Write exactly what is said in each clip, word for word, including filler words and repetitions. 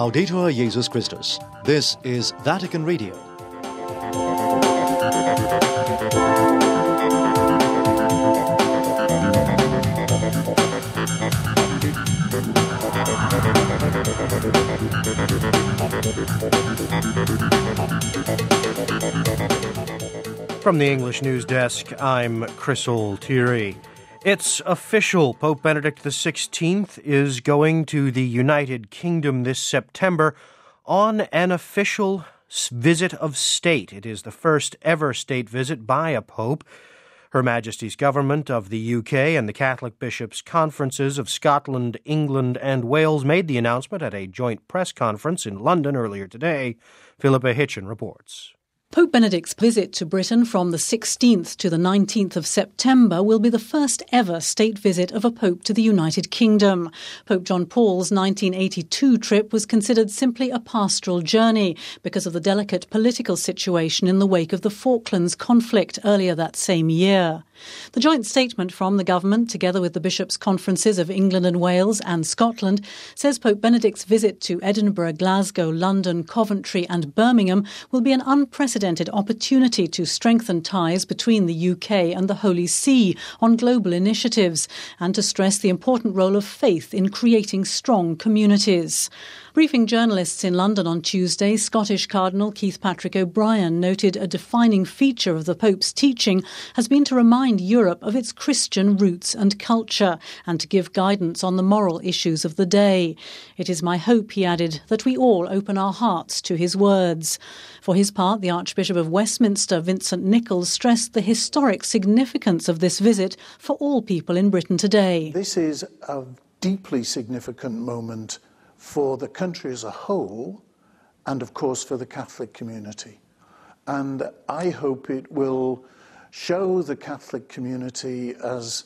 Laudetur Jesus Christus. This is Vatican Radio. From the English News Desk, I'm Chris Altieri. It's official. Pope Benedict the sixteenth is going to the United Kingdom this September on an official visit of state. It is the first ever state visit by a pope. Her Majesty's government of the U K and the Catholic Bishops' Conferences of Scotland, England, and Wales made the announcement at a joint press conference in London earlier today. Philippa Hitchin reports. Pope Benedict's visit to Britain from the sixteenth to the nineteenth of September will be the first ever state visit of a pope to the United Kingdom. Pope John Paul's nineteen eighty-two trip was considered simply a pastoral journey because of the delicate political situation in the wake of the Falklands conflict earlier that same year. The joint statement from the government, together with the Bishops' Conferences of England and Wales and Scotland, says Pope Benedict's visit to Edinburgh, Glasgow, London, Coventry and Birmingham will be an unprecedented opportunity to strengthen ties between the U K and the Holy See on global initiatives and to stress the important role of faith in creating strong communities. Briefing journalists in London on Tuesday, Scottish Cardinal Keith Patrick O'Brien noted a defining feature of the Pope's teaching has been to remind Europe of its Christian roots and culture and to give guidance on the moral issues of the day. It is my hope, he added, that we all open our hearts to his words. For his part, the Archbishop of Westminster, Vincent Nichols, stressed the historic significance of this visit for all people in Britain today. This is a deeply significant moment for the country as a whole and, of course, for the Catholic community. And I hope it will show the Catholic community as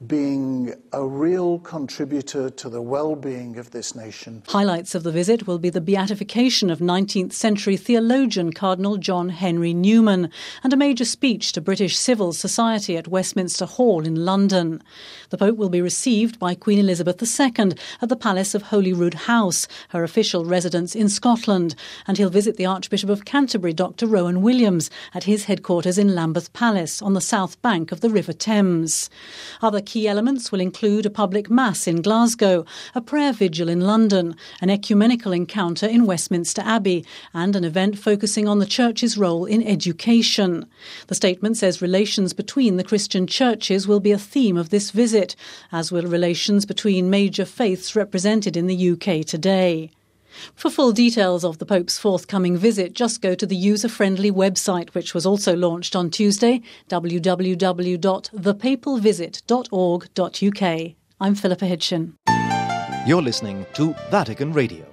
being a real contributor to the well-being of this nation. Highlights of the visit will be the beatification of nineteenth century theologian Cardinal John Henry Newman and a major speech to British civil society at Westminster Hall in London. The Pope will be received by Queen Elizabeth the Second at the Palace of Holyrood House, her official residence in Scotland, and he'll visit the Archbishop of Canterbury, Doctor Rowan Williams, at his headquarters in Lambeth Palace on the south bank of the River Thames. Other key elements will include a public mass in Glasgow, a prayer vigil in London, an ecumenical encounter in Westminster Abbey, and an event focusing on the Church's role in education. The statement says relations between the Christian churches will be a theme of this visit, as will relations between major faiths represented in the U K today. For full details of the Pope's forthcoming visit, just go to the user-friendly website, which was also launched on Tuesday, w w w dot the papal visit dot org dot u k. I'm Philippa Hitchin. You're listening to Vatican Radio.